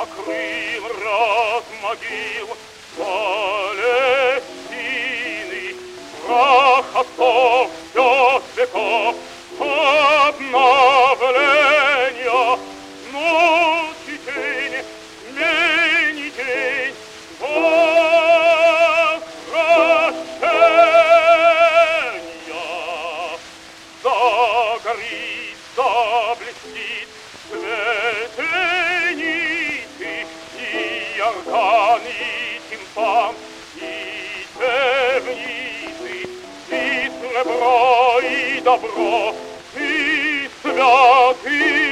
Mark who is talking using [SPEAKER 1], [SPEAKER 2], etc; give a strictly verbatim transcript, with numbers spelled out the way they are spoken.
[SPEAKER 1] покрыл ряд могил Палестины, прах отцов всех веков, обновления, ночь и день, день и день, возвращения. Загорит, заблестит свет и нити, и орган, и тимпан, и темницы, и сребро, и добро, и святый